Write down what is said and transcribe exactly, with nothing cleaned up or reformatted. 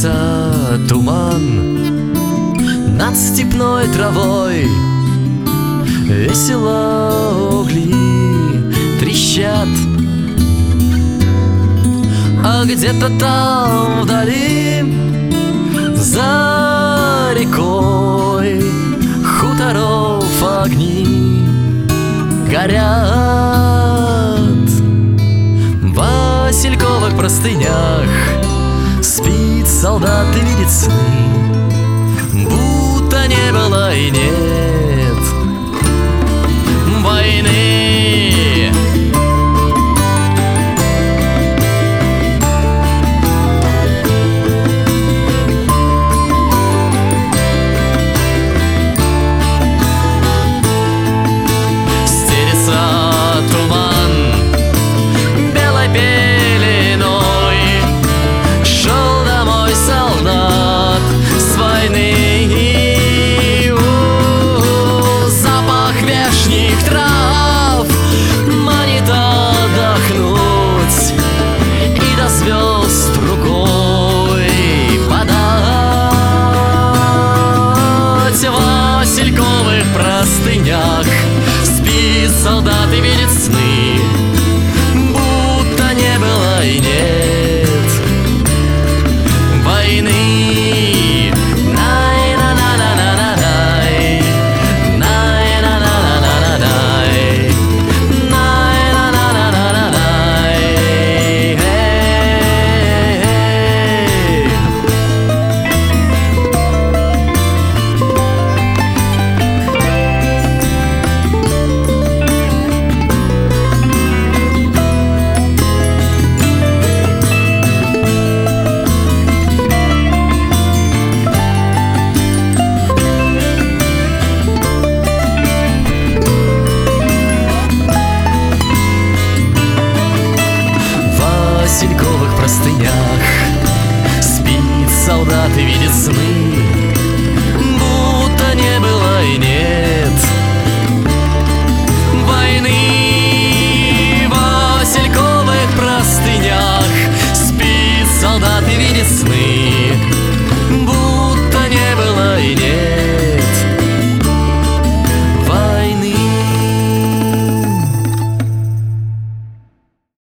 Стелется туман над степной травой, весело угли трещат. А где-то там вдали, за рекой, хуторов огни горят. В васильковых простынях спит солдат и видит сны, будто не было и нет войны. В васильковых простынях спит солдат и видит сны,